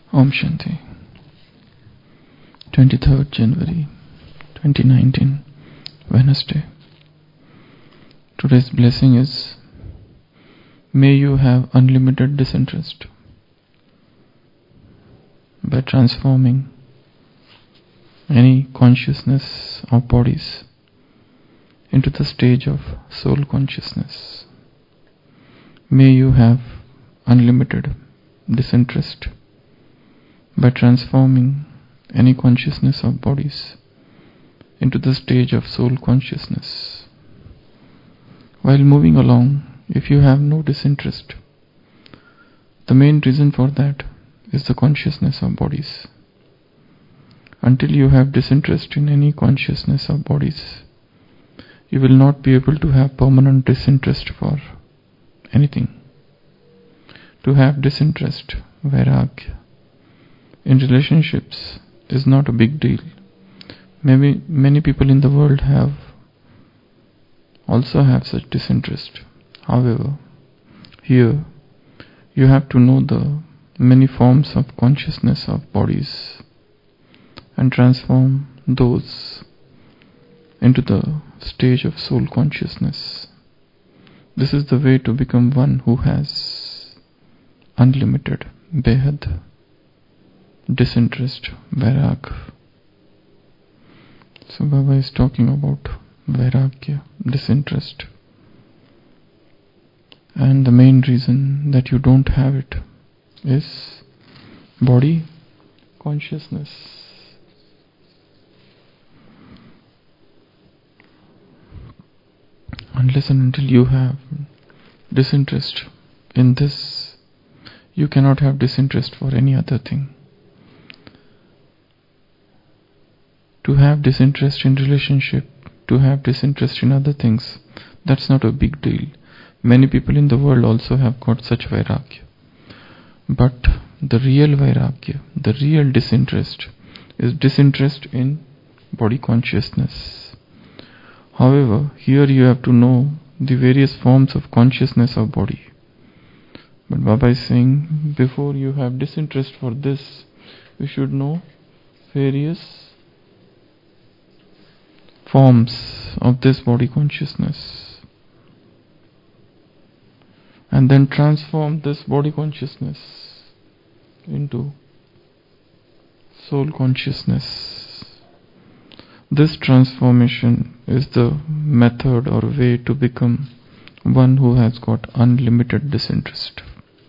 Om Shanti. 23rd January 2019, Wednesday. Today's blessing is, may you have unlimited disinterest by transforming any consciousness of bodies into the stage of soul consciousness. May you have unlimited disinterest by transforming any consciousness of bodies into the stage of soul consciousness. While moving along, if you have no disinterest, the main reason for that is the consciousness of bodies. Until you have disinterest in any consciousness of bodies, you will not be able to have permanent disinterest for anything. To have disinterest, vairagya, in relationships is not a big deal. Maybe many people in the world also have such disinterest. However, here you have to know the many forms of consciousness of bodies and transform those into the stage of soul consciousness. This is the way to become one who has unlimited, behad, disinterest, vairagya. So Baba is talking about vairagya, disinterest. And the main reason that you don't have it is body consciousness. Unless and until you have disinterest in this, you cannot have disinterest for any other thing. To have disinterest in relationship, to have disinterest in other things, that's not a big deal. Many people in the world also have got such vairagya. But the real vairagya, the real disinterest, is disinterest in body consciousness. However, here you have to know the various forms of consciousness of body. But Baba is saying, before you have disinterest for this, you should know various forms of this body consciousness, and then transform this body consciousness into soul consciousness. This transformation is the method or way to become one who has got unlimited disinterest.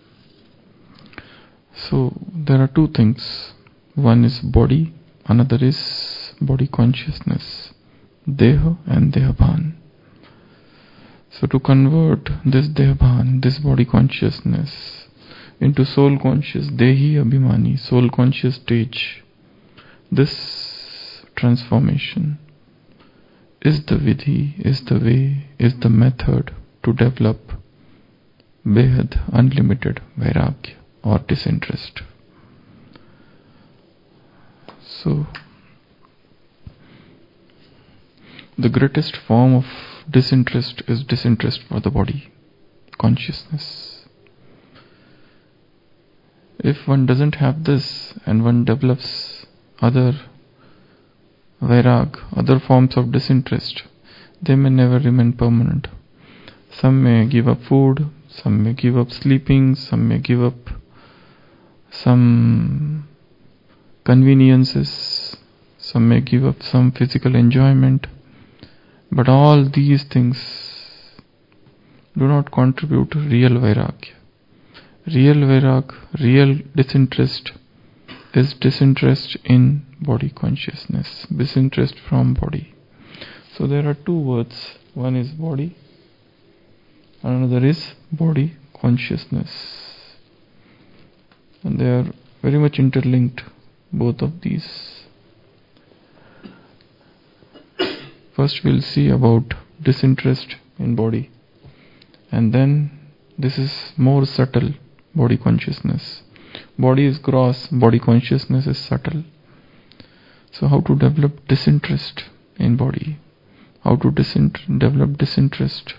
So there are two things. One is body, another is body consciousness. Deha and Dehabhan. So to convert this Dehabhan, this body consciousness, into soul conscious, Dehi Abhimani, soul conscious stage, this transformation is the vidhi, is the way, is the method to develop behad, unlimited vairagya or disinterest. So the greatest form of disinterest is disinterest for the body consciousness. If one doesn't have this and one develops other vairag, other forms of disinterest, they may never remain permanent. Some may give up food, some may give up sleeping, some may give up some conveniences, some may give up some physical enjoyment. But all these things do not contribute to real vairagya. Real vairagya, real disinterest is disinterest in body consciousness, disinterest from body. So there are two words. One is body, another is body consciousness. And they are very much interlinked, both of these. First we'll see about disinterest in body, and then this is more subtle, body consciousness. Body is gross, body consciousness is subtle. So how to develop disinterest in body? How to develop disinterest?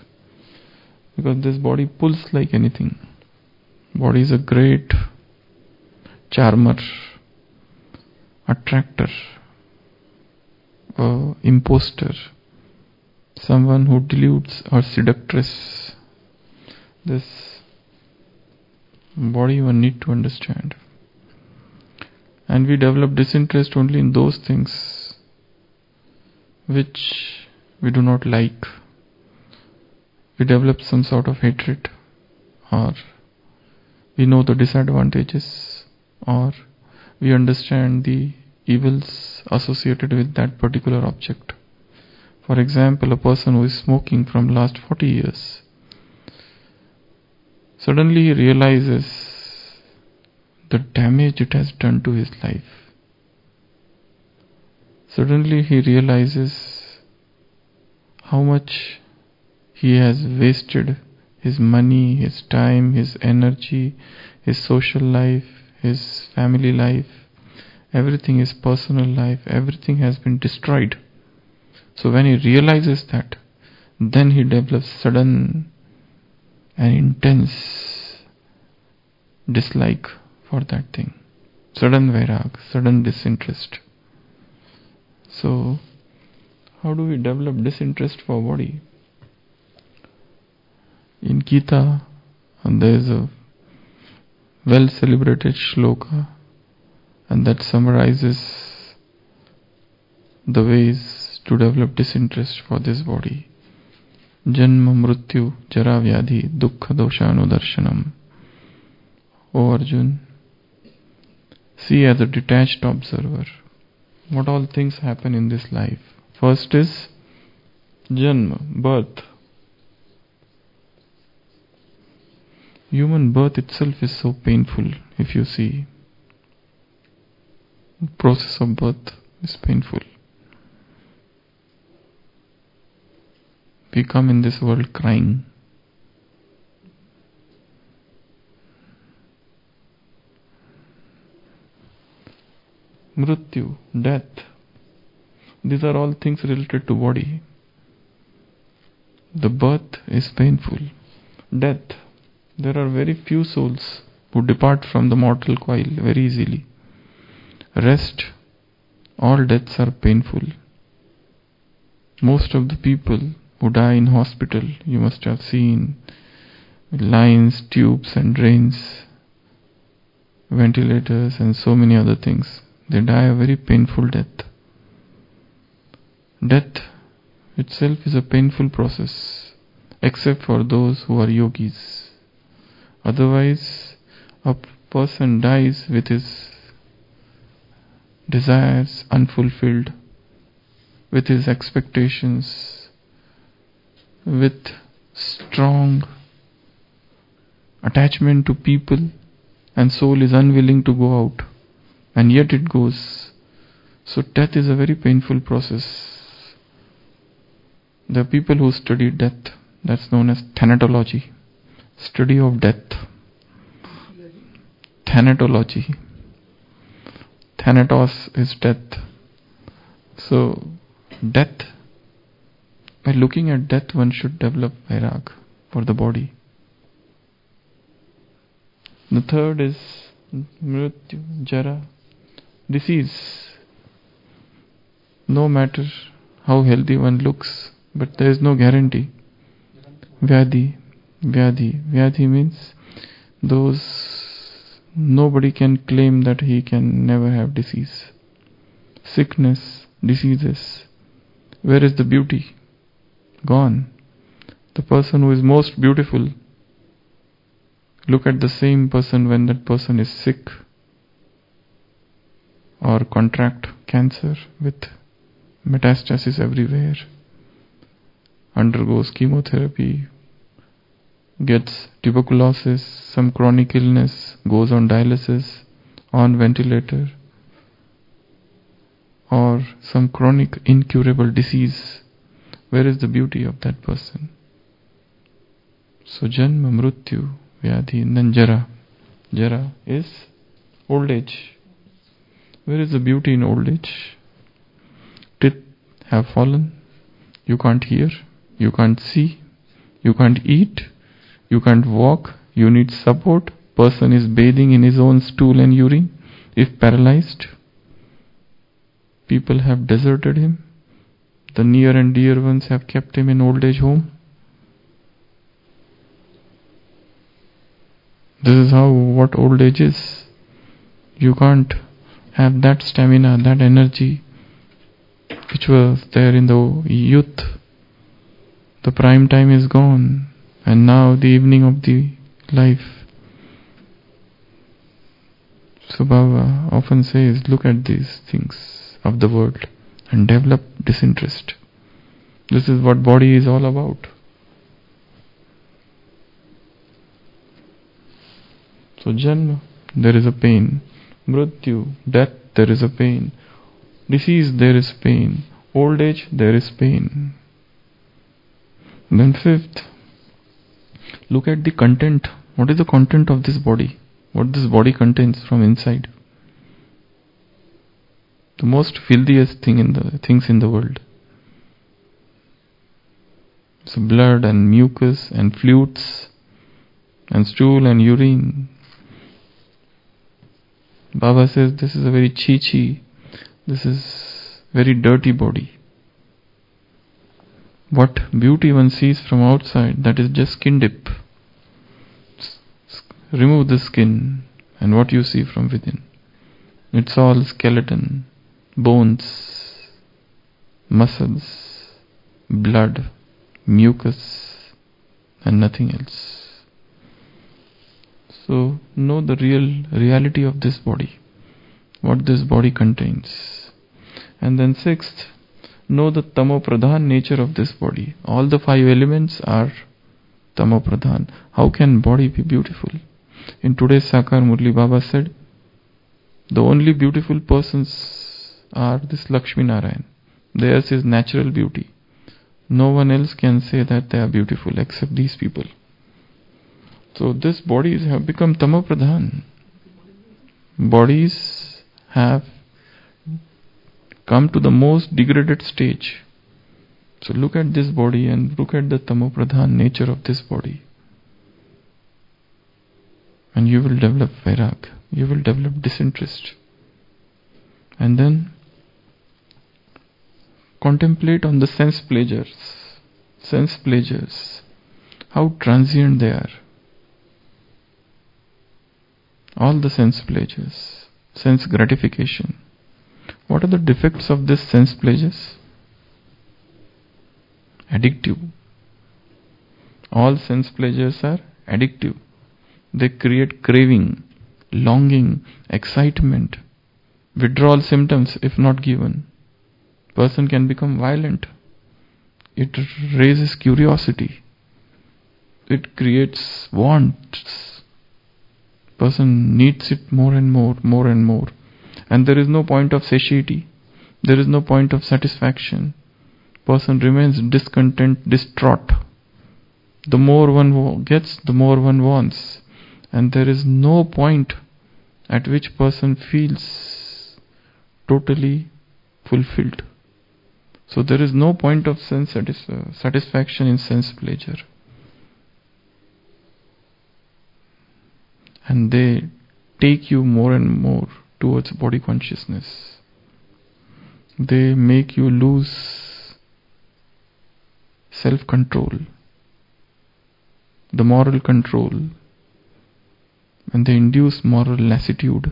Because this body pulls like anything. Body is a great charmer, attractor, imposter, someone who deludes or seductress. This body one need to understand. And we develop disinterest only in those things which we do not like. We develop some sort of hatred, or we know the disadvantages, or we understand the evils associated with that particular object. For example, a person who is smoking from last 40 years, suddenly he realizes the damage it has done to his life. Suddenly he realizes how much he has wasted his money, his time, his energy, his social life, his family life, everything, his personal life, everything has been destroyed. So when he realizes that, then he develops sudden and intense dislike for that thing. Sudden vairag, sudden disinterest. So, how do we develop disinterest for body? In Gita, there is a well celebrated shloka, and that summarizes the ways to develop disinterest for this body. Janma mrityu jara vyadhi dukkha doshanudarshanam. O Arjun, see as a detached observer what all things happen in this life. First is Janma, birth. Human birth itself is so painful. If you see, the process of birth is painful. We come in this world crying. Mrityu, death. These are all things related to body. The birth is painful. Death. There are very few souls who depart from the mortal coil very easily. Rest. All deaths are painful. Most of the people who die in hospital, you must have seen lines, tubes and drains, ventilators and so many other things. They die a very painful death. Death itself is a painful process, except for those who are yogis. Otherwise, a person dies with his desires unfulfilled, with his expectations, with strong attachment to people, and soul is unwilling to go out, and yet it goes. So death is a very painful process. There are people who study death. That's known as thanatology. Study of death. Thanatology. Thanatos is death. So, death, by looking at death, one should develop vairag for the body. The third is mrityu, jara, disease. No matter how healthy one looks, but there is no guarantee. Vyadhi. Vyadhi means nobody can claim that he can never have disease. Sickness, diseases. Where is the beauty? Gone. The person who is most beautiful, look at the same person when that person is sick or contract cancer with metastasis everywhere, undergoes chemotherapy, gets tuberculosis, some chronic illness, goes on dialysis, on ventilator, or some chronic incurable disease. Where is the beauty of that person? So janma, mrityu, vyadhi, and then jara. Jara is old age. Where is the beauty in old age? Teeth have fallen. You can't hear. You can't see. You can't eat. You can't walk. You need support. Person is bathing in his own stool and urine. If paralyzed, people have deserted him. The near and dear ones have kept him in old age home. This is what old age is. You can't have that stamina, that energy which was there in the youth. The prime time is gone, and now the evening of the life. So Baba often says, look at these things of the world and develop disinterest. This is what body is all about. So Janma, there is a pain. Mrityu, death, there is a pain. Disease, there is pain. Old age, there is pain. Then fifth, look at the content. What is the content of this body? What this body contains from inside? The most filthiest things in the world. So blood and mucus and fluids and stool and urine. Baba says this is a very chi-chi. This is very dirty body. What beauty one sees from outside, that is just skin dip. Remove the skin and what you see from within. It's all skeleton, bones, muscles, blood, mucus, and nothing else. So know the reality of this body, what this body contains. And then sixth, know the tamo pradhan nature of this body. All the 5 elements are tamo pradhan. How can body be beautiful? In today's Sakar Murli, Baba said, the only beautiful persons are this Lakshmi Narayan. Theirs is natural beauty. No one else can say that they are beautiful except these people. So these bodies have become tamo pradhan. Bodies have come to the most degraded stage. So look at this body and look at the tamo pradhan nature of this body. And you will develop vairag. You will develop disinterest. And then contemplate on the sense pleasures. Sense pleasures. How transient they are. All the sense pleasures. Sense gratification. What are the defects of this sense pleasures? Addictive. All sense pleasures are addictive. They create craving, longing, excitement, withdrawal symptoms if not given. Person can become violent. It raises curiosity. It creates wants. Person needs it more and more and more. And there is no point of satiety. There is no point of satisfaction. Person remains discontent, distraught. The more one gets, the more one wants. And there is no point at which person feels totally fulfilled. So there is no point of sense satisfaction in sense pleasure. And they take you more and more towards body consciousness. They make you lose self-control, the moral control, and they induce moral lassitude,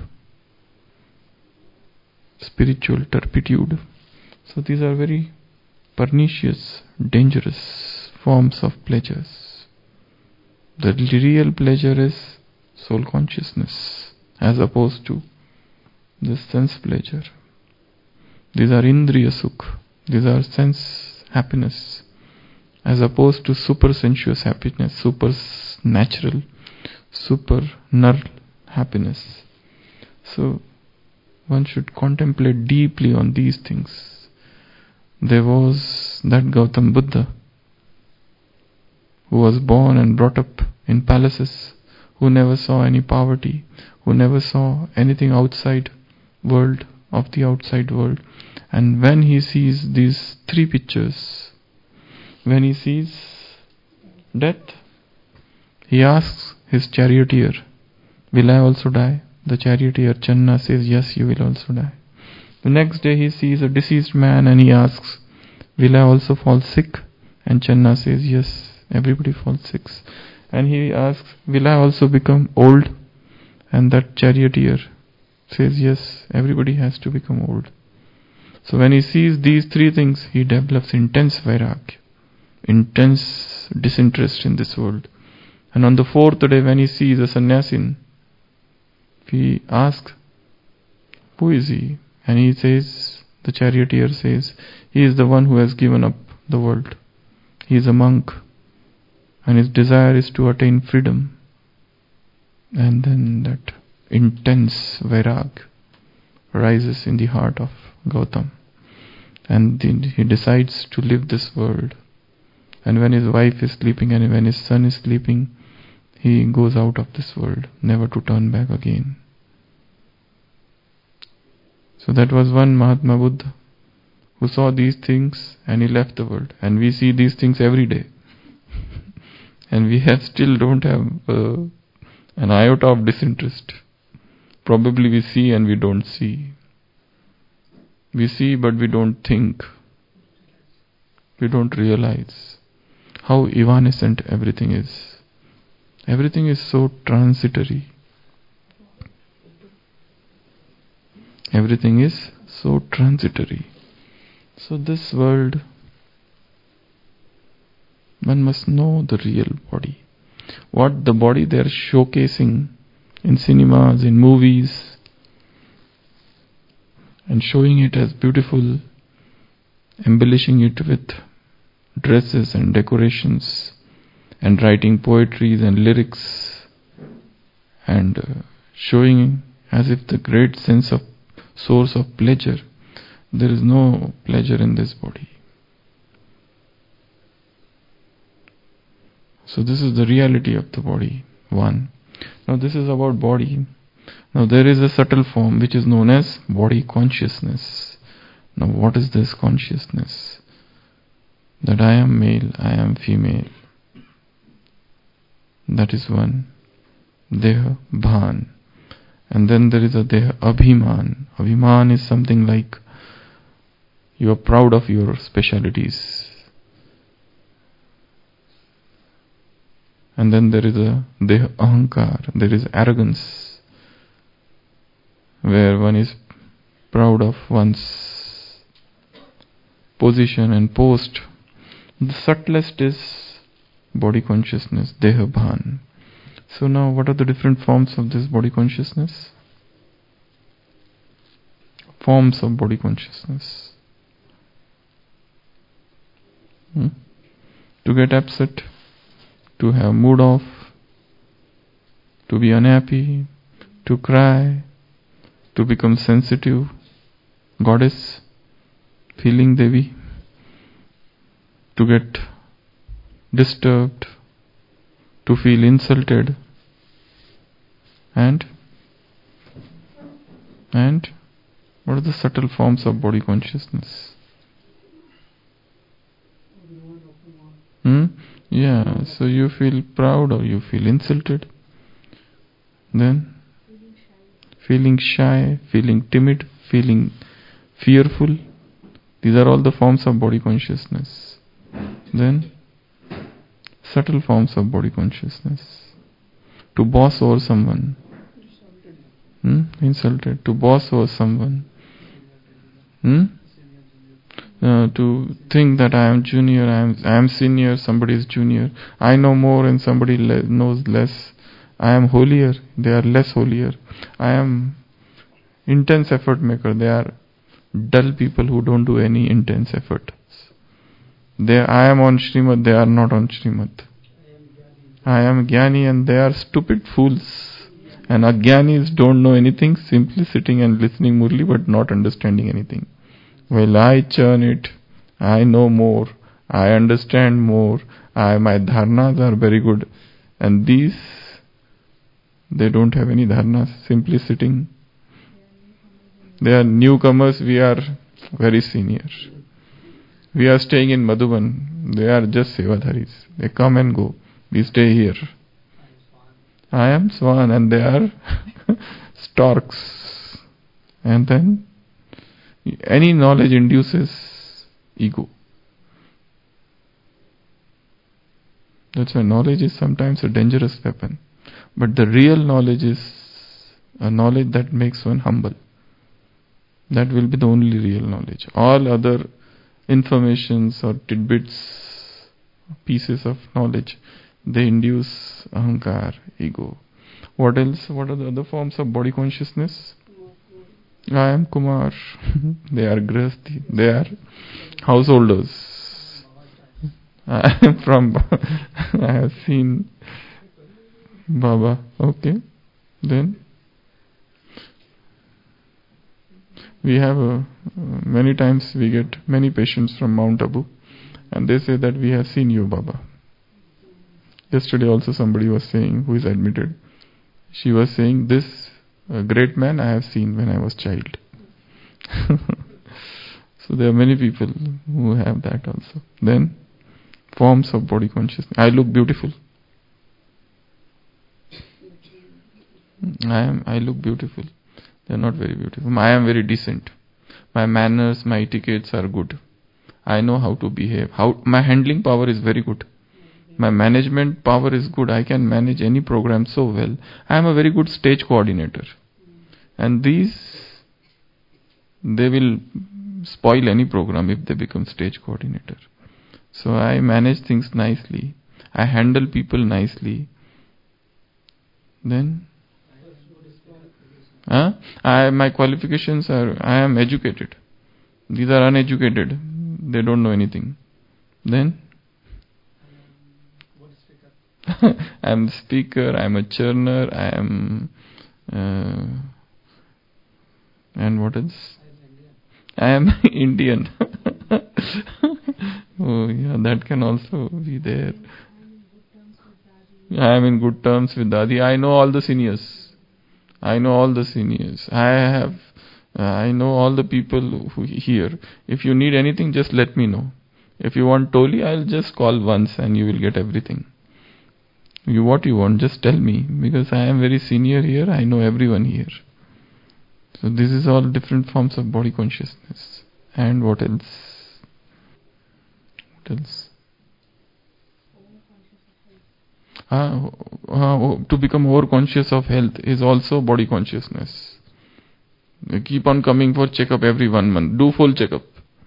spiritual turpitude. So these are very pernicious, dangerous forms of pleasures. The real pleasure is soul consciousness as opposed to this sense pleasure. These are indriya sukh. These are sense happiness as opposed to super sensuous happiness, super natural, super nal happiness. So one should contemplate deeply on these things. There was that Gautam Buddha who was born and brought up in palaces, who never saw any poverty, who never saw anything outside world, of the outside world. And when he sees these 3 pictures, when he sees death, he asks his charioteer, will I also die? The charioteer Channa says, yes, you will also die. The next day he sees a deceased man and he asks, will I also fall sick? And Channa says, yes, everybody falls sick. And he asks, will I also become old? And that charioteer says, yes, everybody has to become old. So when he sees these three things, he develops intense vairagya, intense disinterest in this world. And on the fourth day, when he sees a sannyasin, he asks, who is he? And he says, the charioteer says, he is the one who has given up the world. He is a monk, and his desire is to attain freedom. And then that intense vairagya rises in the heart of Gautam, and he decides to leave this world. And when his wife is sleeping and when his son is sleeping, he goes out of this world, never to turn back again. So that was one Mahatma Buddha who saw these things and he left the world. And we see these things every day. And we still don't have an iota of disinterest. Probably we see and we don't see. We see but we don't think. We don't realize how evanescent everything is. Everything is so transitory. Everything is so transitory. So this world, one must know the real body. What the body they are showcasing in cinemas, in movies, and showing it as beautiful, embellishing it with dresses and decorations, and writing poetries and lyrics, and showing as if the great sense of source of pleasure. There is no pleasure in this body. So this is the reality of the body. One. Now this is about body. Now there is a subtle form which is known as body consciousness. Now what is this consciousness? That I am male, I am female. That is one. Deha bhan. And then there is a Deha abhiman. Abhiman is something like you are proud of your specialities. And then there is a Deha ahankar. There is arrogance, where one is proud of one's position and post. The subtlest is body consciousness, Deha bhan. So now what are the different forms of this body consciousness? Forms of body consciousness. To get upset, to have mood off, to be unhappy, to cry, to become sensitive, goddess, feeling Devi, to get disturbed, to feel insulted, and what are the subtle forms of body consciousness? Yeah, so you feel proud or you feel insulted. Then feeling shy, feeling timid, feeling fearful. These are all the forms of body consciousness. Then subtle forms of body consciousness. To boss over someone. Insulted. To boss over someone. To think that I am junior, I am senior, somebody is junior. I know more and somebody knows less. I am holier, they are less holier. I am intense effort maker, they are dull people who don't do any intense effort. I am on Srimad, they are not on Srimad. I am Jnani and they are stupid fools. And Ajnanis don't know anything, simply sitting and listening Murli but not understanding anything. Well, I churn it, I know more, I understand more, my dharnas are very good. And these, they don't have any dharnas, simply sitting. They are newcomers, we are very senior. We are staying in Madhuban, they are just Sevadharis. They come and go, we stay here. I am Swan and they are storks. And then any knowledge induces ego. That's why knowledge is sometimes a dangerous weapon. But the real knowledge is a knowledge that makes one humble. That will be the only real knowledge. All other informations or tidbits, pieces of knowledge, they induce ahankar, ego. What else? What are the other forms of body consciousness? I am Kumar. They are grihasthi. They are householders. I am from. I have seen Baba. Okay. Then we have many times we get many patients from Mount Abu, and they say that we have seen you, Baba. Yesterday also somebody was saying, who is admitted, she was saying, this great man I have seen when I was child. So there are many people who have that also. Then forms of body consciousness. I look beautiful. I look beautiful. They are not very beautiful. I am very decent. My manners, my etiquettes are good. I know how to behave. My handling power is very good. My management power is good. I can manage any program so well. I am a very good stage coordinator. And these, they will spoil any program if they become stage coordinator. So I manage things nicely. I handle people nicely. Then my qualifications are, I am educated. These are uneducated. They don't know anything. Then I am the speaker, I am a churner, I am and what else? I am Indian. Oh yeah, that can also be there. I am in good terms with Dadi. I know all the seniors. I know all the seniors. I know all the people who here. If you need anything, just let me know. If you want Toli, I'll just call once and you will get everything. What you want, just tell me. Because I am very senior here, I know everyone here. So this is all different forms of body consciousness. And what else? What else? To become more conscious of health is also body consciousness. You keep on coming for checkup every 1 month. Do full checkup.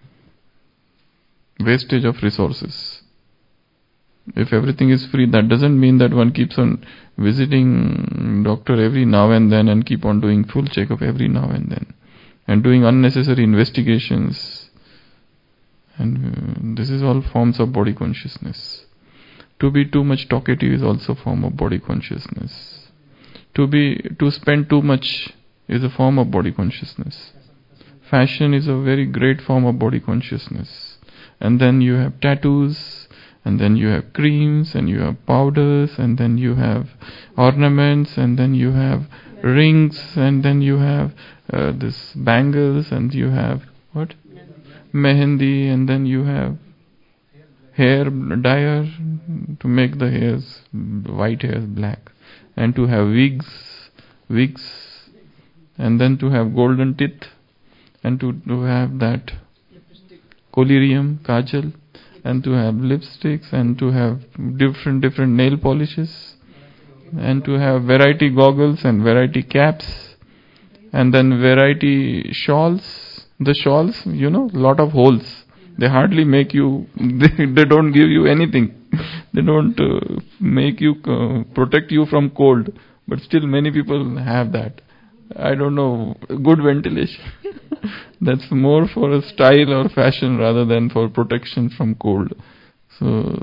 Wastage of resources. If everything is free, that doesn't mean that one keeps on visiting doctor every now and then and keep on doing full checkup every now and then. And doing unnecessary investigations. And this is all forms of body consciousness. To be too much talkative is also a form of body consciousness. To spend too much is a form of body consciousness. Fashion is a very great form of body consciousness. And then you have tattoos, and then you have creams, and you have powders, and then you have ornaments, and then you have rings, and then you have this bangles, and you have what? Mehendi, and then you have hair dyer to make the hairs, white hairs black, and to have wigs, and then to have golden teeth, and to have that collyrium, kajal, and to have lipsticks, and to have different nail polishes, and to have variety goggles and variety caps, and then variety shawls. The shawls, lot of holes. They hardly make you, they don't give you anything. They don't make you, protect you from cold. But still many people have that. I don't know, good ventilation. That's more for a style or fashion rather than for protection from cold. So,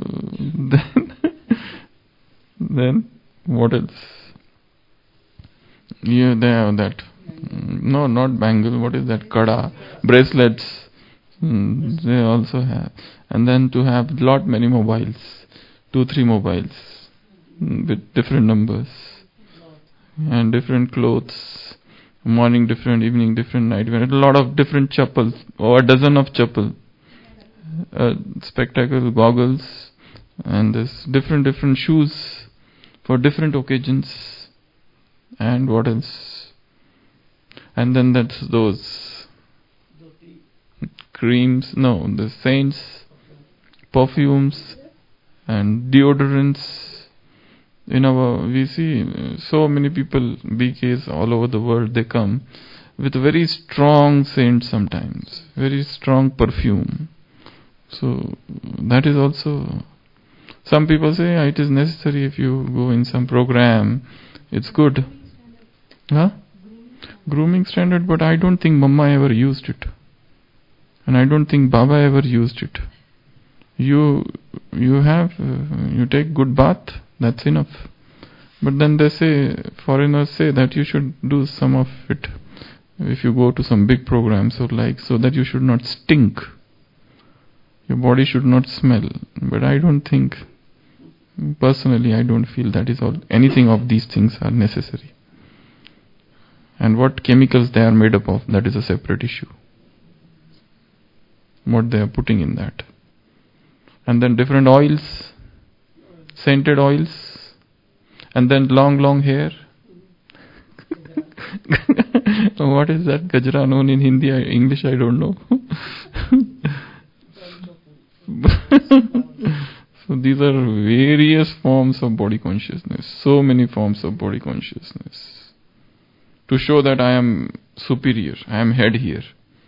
then what else? Yeah, they have that. No, not bangle. What is that? Kada. Bracelets. They also have. And then to have many mobiles. 2-3 mobiles. With different numbers. And different clothes. Morning different, evening different, night different. A lot of different chappals. Or a dozen of chappal. Spectacle, goggles. And this different shoes. For different occasions. And what else? And then that's those creams, no, the saints, perfumes, and deodorants. We see so many people, BKs all over the world, they come with very strong scent sometimes, very strong perfume. So that is also, some people say it is necessary if you go in some program, it's good. Huh? Grooming standard, but I don't think Mama ever used it. And I don't think Baba ever used it. You take good bath, that's enough. But then they say, foreigners say that you should do some of it if you go to some big programs or so that you should not stink. Your body should not smell. But I don't think, personally, I don't feel that is all. Anything of these things are necessary. And what chemicals they are made up of, that is a separate issue. What they are putting in that. And then different oils, scented oils, and then long hair. What is that gajra known in Hindi? English I don't know. So these are various forms of body consciousness. So many forms of body consciousness. To show that I am superior, I am head here.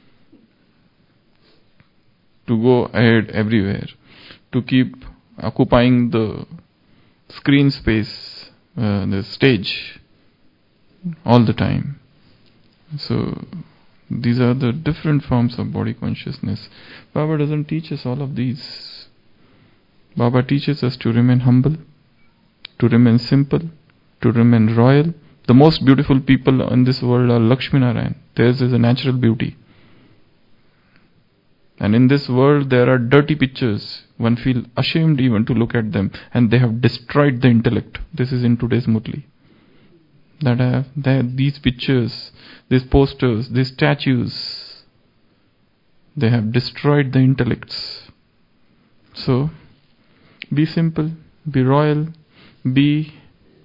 To go ahead everywhere. To keep occupying the screen space, the stage, all the time. So these are the different forms of body consciousness. Baba doesn't teach us all of these. Baba teaches us to remain humble, to remain simple, to remain royal. The most beautiful people in this world are Lakshmi Narayan. Theirs is a natural beauty. And in this world there are dirty pictures. One feels ashamed even to look at them. And they have destroyed the intellect. This is in today's Murli. These pictures, these posters, these statues, they have destroyed the intellects. So, be simple, be royal, be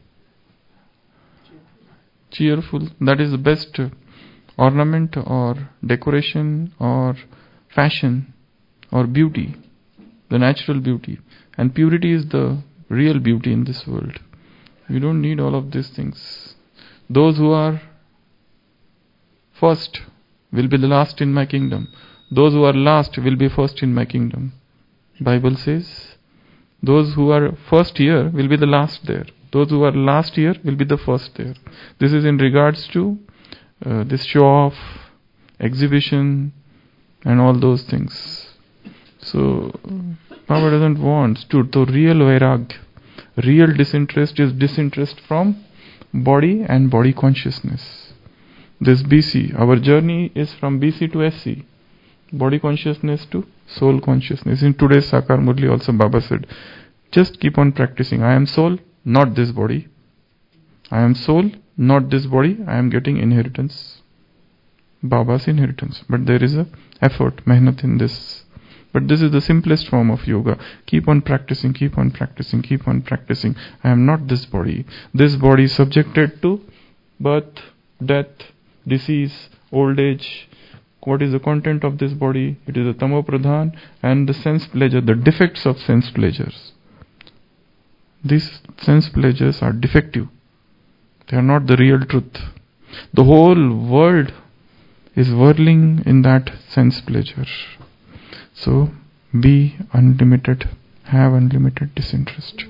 cheerful. That is the best ornament or decoration or fashion or beauty, the natural beauty. And purity is the real beauty in this world. We don't need all of these things. Those who are first will be the last in my kingdom. Those who are last will be first in my kingdom. Bible says, those who are first here will be the last there. Those who are last here will be the first there. This is in regards to this show-off, exhibition, and all those things. So, Baba doesn't want to real vairag. Real disinterest is disinterest from body and body consciousness. This BC, our journey is from BC to SC. Body consciousness to soul consciousness. In today's Sakar Murli also Baba said, just keep on practicing. I am soul, not this body. I am soul, not this body. I am getting inheritance. Baba's inheritance. But there is a effort, mehnat in this. But this is the simplest form of yoga. Keep on practicing, keep on practicing, keep on practicing. I am not this body. This body is subjected to birth, death, disease, old age. What is the content of this body? It is a tamo pradhan and the sense pleasure, the defects of sense pleasures. These sense pleasures are defective. They are not the real truth. The whole world is whirling in that sense pleasure. So, be unlimited, have unlimited disinterest.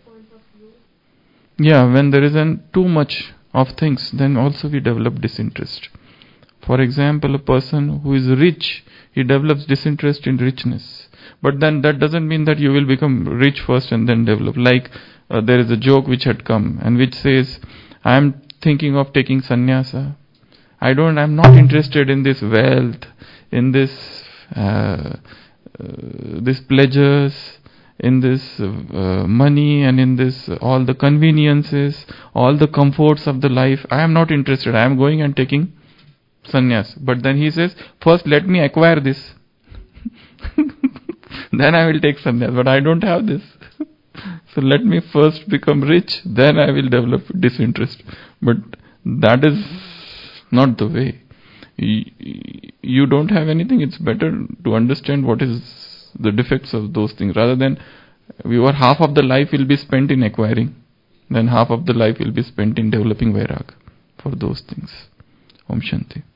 Yeah, when there isn't too much of things, then also we develop disinterest. For example, a person who is rich, he develops disinterest in richness. But then that doesn't mean that you will become rich first and then develop. Like there is a joke which had come and which says, I am thinking of taking sannyasa. I am not interested in this wealth, in this pleasures, in this money, and in this all the conveniences, all the comforts of the life. I am not interested. I am going and taking sannyas. But then he says, first let me acquire this. Then I will take sannyas. But I don't have this. So let me first become rich, then I will develop disinterest. But that is not the way. You don't have anything, it's better to understand what is the defects of those things, rather than your half of the life will be spent in acquiring, then half of the life will be spent in developing vairag for those things. Om Shanti.